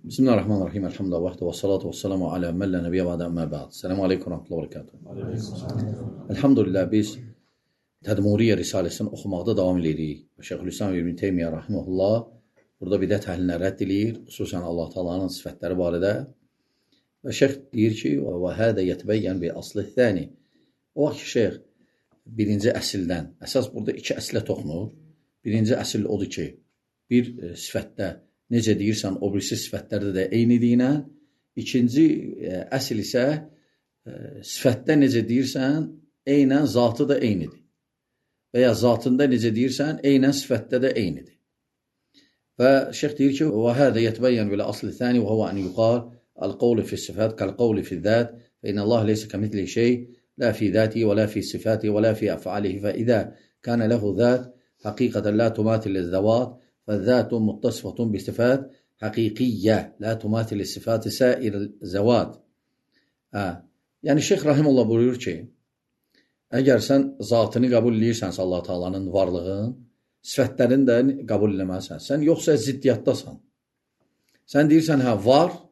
Bismillahirrahmanirrahim. Elhamdülillah və salatu və selamu alə məllə nəbiyyə və əmmə bə'd. Selamu aleykum və rahmetullahi və barakatuhu. Elhamdülillah biz Tədmuriyyə Risaləsini oxumaqda davam edirik. Şeyxülislam İbn Teymiyyə rahimehullah burada bidət əhlinə rədd edir, xüsusən Allah Taala'nın sifətləri barədə. Və şeyx deyir ki, və hədə yətbəyyən bi aslı thani. O vaxt ki, şeyx birinci əsildən, əsas burada iki əslə toxunur. Birinci əsil odur ki, bir sifətdə necə deyirsən, o birisi sifətlərdə də eynidirlə. İkinci əsl isə sifətdə necə deyirsən, eynən zatı da eynidir. Və ya zatında necə deyirsən, eynən sifətdə də eynidir. Və şeyx deyir ki, وَهَذَا يَتْبَيَّنْ بِالْأَصْلِ الثَّانِي وَهُوَ أَنْ يُقَالَ الْقَوْلِ فِي الصِّفَاتِ كَالْقَوْلِ فِي الذَّاتِ فَإِنَّ اللَّهَ لَيْسَ كَمِثْلِهِ شَيْءٌ لَا فِي ذَاتِهِ وَلَا فِي صِفَاتِهِ وَلَا فِي أَفْعَالِهِ فَإِذَا كَانَ لَهُ ذَاتٌ حَقِيقَةً لَا تُمَاثِلُ الذَّوَاتِ فَالذَّاتُ مُتَّصِفَةٌ بِصِفَاتٍ حقيقية لا تماثل الصفات سائر الزوات. Yəni Şeyx Rahimullah buyurur ki, əgər sən zatını qəbul edirsənsə Allah Taala'nın varlığın, sifətlərini də qəbul eləməlisən. Sən yoxsa ziddiyyatdasan. Sən deyirsən, hə,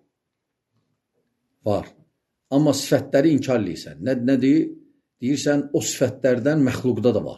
var. Amma sifətləri inkar edirsən. Nədir? Deyirsən, o sifətlərdən məxluqda da var.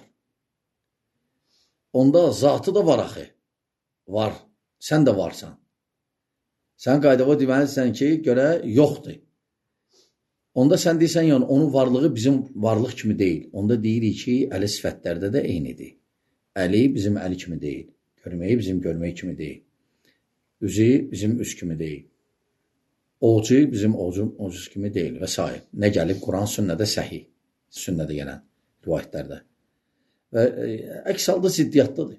Onda zatı da var axı. Var. Sən də varsan. Sən qaydava deməlisən ki, görə yoxdur. Onda sən deyirsən, yəni onun varlığı bizim varlıq kimi deyil. Onda deyirik ki, əli sifətlərdə də eynidir. Əli bizim əli kimi deyil. Görməyi bizim görməyi kimi deyil. Üzü bizim üz kimi deyil. Ocu bizim ocu kimi deyil və s. Nə gəlib Quran sünnədə səhih. Sünnədə gələn rivayətlərdə. Və əks halda ziddiyyatdadır.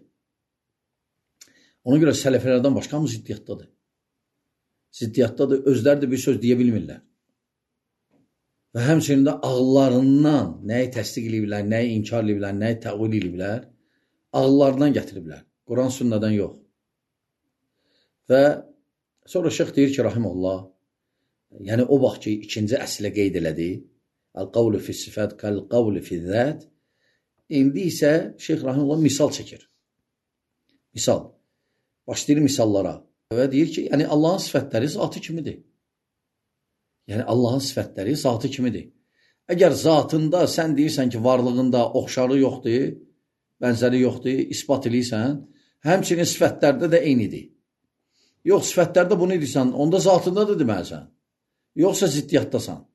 Ona görə sələfələrdən başqa mı ziddiyyatdadır? Ziddiyyatdadır, özləri də bir söz deyə bilmirlər. Və həmçinin də ağıllarından nəyi təsdiq ediblər, nəyi inkar ediblər, nəyi təqvil ediblər, ağıllarından gətiriblər. Quran sünnədən yox. Və sonra şeyx deyir ki, rahimullah, yəni o vaxt ki, ikinci əslə qeyd elədi, əl-qavlu fi-sifət, kəl-qavlu fi-zət, indi isə şeyx rahimullah misal çəkir. Misal. Başlayır misallara və deyir ki, yəni Allahın sifətləri zatı kimidir. Yəni Allahın sifətləri zatı kimidir. Əgər zatında sən deyirsən ki, varlığında oxşarı yoxdur, bənzəri yoxdur, ispat edirsən, həmçinin sifətlərdə də eynidir. Yox, sifətlərdə bunu edirsən, onda zatında da deməlisən. Yoxsa ziddiyyatdasan.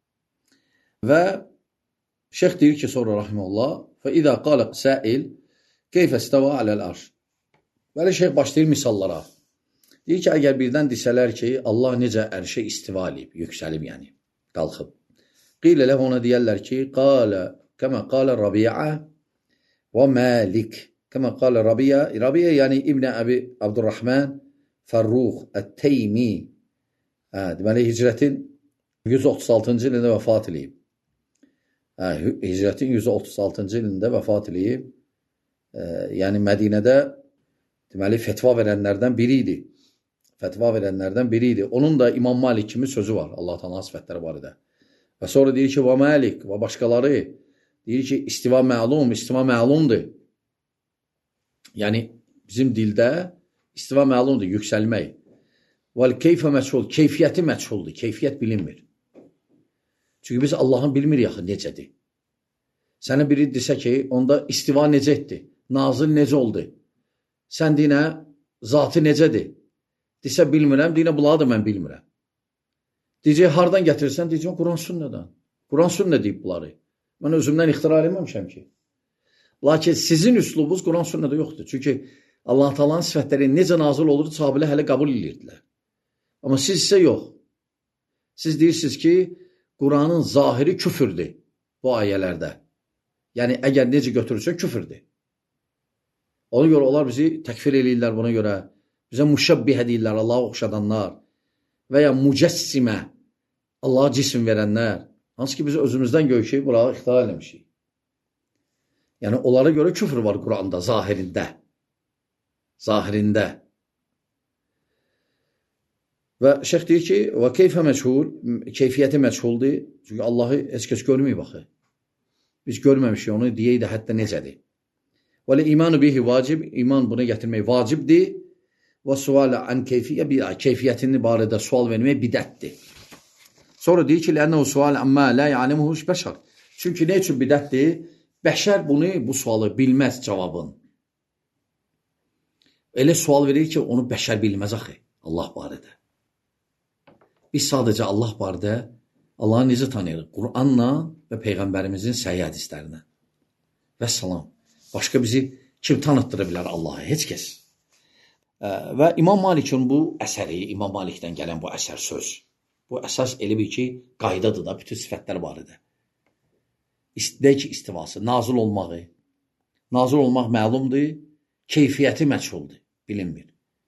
Və şeyx deyir ki, sonra rahimullah, فَإِذَا قَالَ سَائِلْ كَيْفَ اسْتَوَى عَلَى الْعَرْشِ. Bəli, şeyx başlayır misallara. Deyir ki, əgər birdən desələr ki, Allah necə ərşə istiva edib, yüksəlib yəni, qalxıb. Qilə ləh ona deyərlər ki, kəmə qalə Rabi'a və Malik. Kəmə qalə Rabi'a, Rabi'a yəni İbn Əbi Abdurrahman Fərruq Ət-Teymi. Deməli, hicrətin 136-cı ilində vəfat edib. Hicrətin 136-cı ilində vəfat edib. Yəni, Mədinədə deməli, fetva verənlərdən biri idi. Onun da İmam Malik kimi sözü var Allah Teala sifətləri barədə. Və sonra deyir ki, və Malik və başqaları deyir ki, istiva məlumdur. Yəni, bizim dildə istiva məlumdur, yüksəlmək. Vəl keyfə məchul, keyfiyyəti məchuldur, keyfiyyət bilinmir. Çünki biz Allahın bilmirik axı necədir. Sənə biri desə ki, onda istiva necədir, nazil necə oldu? Sən deyinə, zatı necədir? Desə, bilmirəm, deyinə, bunları da mən bilmirəm. Deyəcək, hardan gətirirsən? Deyəcək, Quran sünnədən. Quran sünnə deyib bunları. Mən özümdən ixtira eləməmişəm ki. Lakin sizin üslubunuz Quran sünnədə yoxdur. Çünki Allah Taala'nın sifətləri necə nazil olur, sahabələr hələ qəbul edirdilər. Amma siz isə yox. Siz deyirsiniz ki, Quranın zahiri küfürdür bu ayələrdə. Yəni, əgər necə götürürsə, küfürdür. Ona görə onlar bizi təkfir edirlər buna görə. Bizə müşəbbihə deyirlər, Allah'a oxşadanlar. Və ya mücəssimə, Allah'a cisim verənlər. Hansı ki, biz özümüzdən görüşük, burağı ixtira eləmişik. Yəni, onlara görə küfür var Quranda, zahirində. Və şeyx deyir ki, və keyfə məchul, keyfiyyəti məchuldur. Çünki Allah'ı heç kəs görməyib baxı. Biz görməmişik onu, deyək də hətta necədir. Və imanu bihi vacib, iman buna gətirmək vacibdir. və sualə an keyfiyyə keyfiyyətini barədə sual vermək bidətdir. Sonra deyir ki, lənəhu sual amma la ya'lemuhu bəşər. Çünki nə üçün bidətdir? Bəşər bu sualı bilməz cavabın. Elə sual verir ki, onu bəşər bilməz axı Allah barədə. Biz sadəcə Allah barədə Allah'ı necə tanıyırıq? Qur'anla və Peyğəmbərimizin səhih hədislərinə. Və salam. Başqa bizi kim tanıtdıra bilər Allah'a? Heç kəs. Və İmam Malikin bu əsəri, İmam Malikdən gələn bu əsər söz. Bu əsas elə bir ki, qaydadır da bütün sifətlər barədə. Deyək ki, istivası, nazil olmağı. Nazil olmaq məlumdur, keyfiyyəti məchuldur, bilinmir.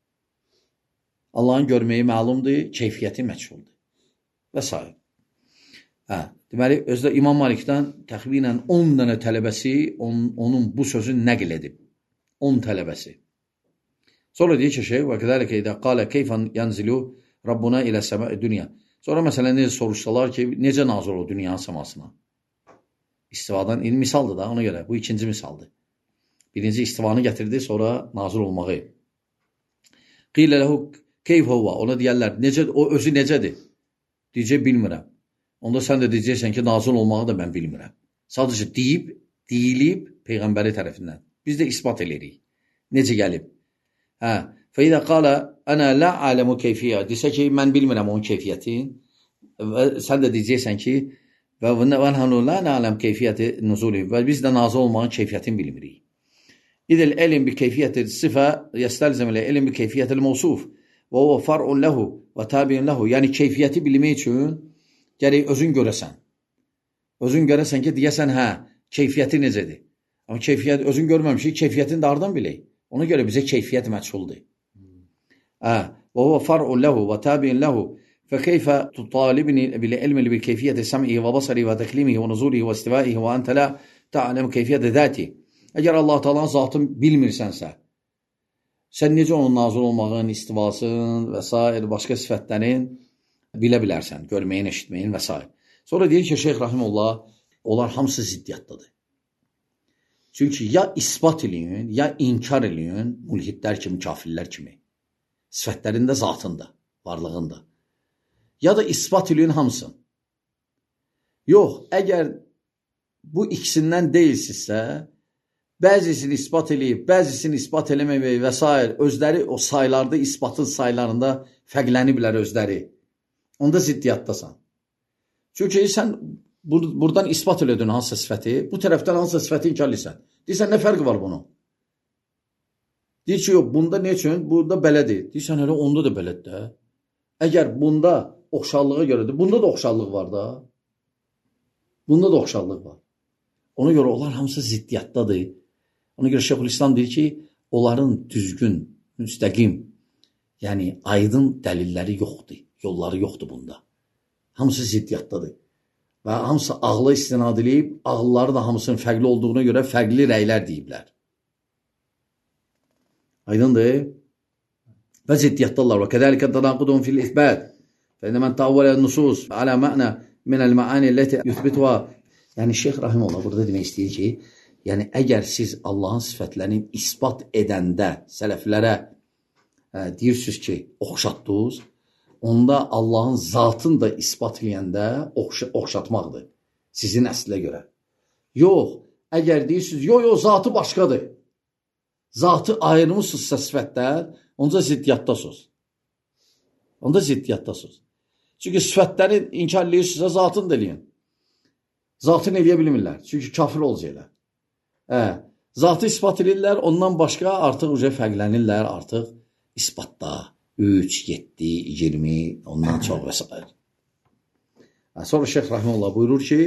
Allahın görməyi məlumdur, keyfiyyəti məchuldur. Və s. Deməli, özdə İmam Malikdən təxminən 10 dənə tələbəsi onun bu sözünü nəql edib. 10 tələbəsi. Sonra deyir ki, şeyh, və qədəlikə idə qalə keyfən yanzilu Rabbuna ilə səmə dünya. Sonra məsələn, necə soruşsalar ki, necə nazil olur dünyanın səmasına? İstivadan misaldır da, ona görə. Bu ikinci misaldır. Birinci istivanı gətirdi, sonra nazil olmağı. Qilə ləhu keyf hova. Ona deyərlər, o özü necədir? Deyəcək, bilmirəm. Onda sən də deyəcəksən ki, nazil olmağı da mən bilmirəm. Sadəcə deyilib Peyğəmbəri tərəfindən. Biz də isbat edirik. Necə gəlib? Fəidə qalə, ənə lə aləmu keyfiyyə. Desə ki, mən bilmirəm onun keyfiyyətin. Və sən də deyəcəksən ki, və nəhnu lə nələm keyfiyyəti nuzuli. Və biz də nazil olmağın keyfiyyətini bilmirik. İdil elm bi keyfiyyəti sifə yəstəlzəm ilə elm bi keyfiyyəti mevsuf. Və o far'un ləhu və tabi'un ləhu. Yəni keyfiyyəti bilmək üçün gərək özün görəsən. Özün görəsən ki, deyəsən, keyfiyyəti necədir? Amma keyfiyyət özün görməmişik, keyfiyyətini də hardan bilək? Ona görə bizə keyfiyyət məchuldur. Və o far'un ləhu və tabi'un ləhu. فكيف تطالبني بالعلم بكيفية سمعه وبصره وتكليمه ونزوله واستوائه وأنت لا تعلم كيفية ذاته. Əgər Allah Taala'nın zatını bilmirsənsə, sən necə onun nazil olmağın, istivasın və s. başqa sifətlərin bilə bilərsən, görməyin, eşitməyin və s. Sonra deyir ki, Şeyx Rahimullah, onlar hamısı ziddiyyatdadır. Çünki ya isbat eləyin, ya inkar eləyin, mulhidlər kimi, kafirlər kimi, sifətlərində, zatında, varlığında. Ya da isbat eləyin hamısın. Yox, əgər bu ikisindən deyilsizsə, bəzisini isbat eləyib, bəzisini isbat eləməmək və s. özləri o saylarda, isbatın saylarında fərqləniblər özləri. Onda ziddiyyatdasan. Çünki sən buradan isbat elədin hansısa sifəti, bu tərəfdən hansısa sifəti inkar edirsən. Deyirsən, nə fərqi var bunun? Deyir ki, yox, bunda ne üçün? Burada belədir. Deyirsən, elə onda da belədir də. Əgər bunda oxşarlığa görədir, bunda da oxşarlıq var da. Bunda da oxşarlıq var. Ona görə onlar hamısı ziddiyyatdadır. Ona görə Şeyxülislam deyir ki, onların düzgün, müstəqim, yəni aydın dəlilləri yoxdur, yolları yoxdur bunda. Hamısı ziddiyyatdadır. Və hamısı ağla istinad edib, ağılları da hamısının fərqli olduğuna görə fərqli rəylər deyiblər. Aydındır. Və ziddiyyatdırlar. Və kədəlikə tənaqudun fil isbət. Fəində mən tavvələ nusus alə mə'nə minəl mə'ani ləti yüthbituha. Yəni, Şeyx Rahimullah burada demək istəyir ki, yəni əgər siz Allahın sifətlərini isbat edəndə sələflərə deyirsiniz ki, oxşatdınız, onda Allahın zatını da isbat edəndə oxşatmaqdır. Sizin əslə görə. Yox, əgər deyirsiniz, yox, zatı başqadır. Zatı ayırmışsınızsa sifətlər, onda ziddiyyatdasınız. Onda ziddiyyatdasınız. Çünki sifətləri inkar edirsinizsə, zatını da eləyin. Zatını eləyə bilmirlər. Çünki kafir olacaqlar. Zatı isbat edirlər, ondan başqa artıq fərqlənirlər, artıq isbatda 3, 7, 20, ondan çox və s. Sonra Şeyx Rahimullah buyurur ki,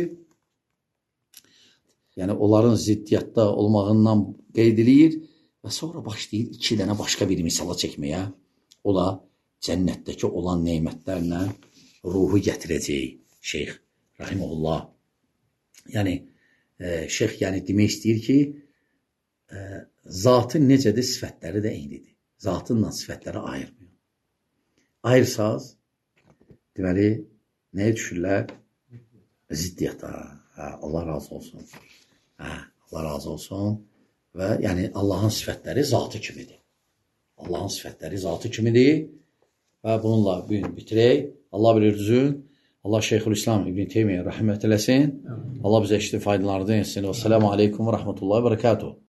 yəni onların ziddiyyatda olmağından qeyd edir və sonra başlayır 2 dənə başqa bir misala çəkməyə. O da cənnətdəki olan neymətlərlə ruhu gətirəcək Şeyx Rahimullah. Yəni, Şeyx demək istəyir ki, zatı necədir, sifətləri də eynidir. Zatınla sifətləri ayırmıyor. Ayırsaz, deməli, nəyə düşürlər? Ziddiyyata. Allah razı olsun. Allah razı olsun. Və yəni Allahın sifətləri zatı kimidir. Allahın sifətləri zatı kimidir. Və bununla bu gün bitirək. Allah bilir düzün. Allah Şeyxülislam İbn Teymiyyə rəhmət eləsin. Allah bizə eşitdi faydalarını etsin. Və selamu aleykum və rəhmətullahi və bərəkatuhu.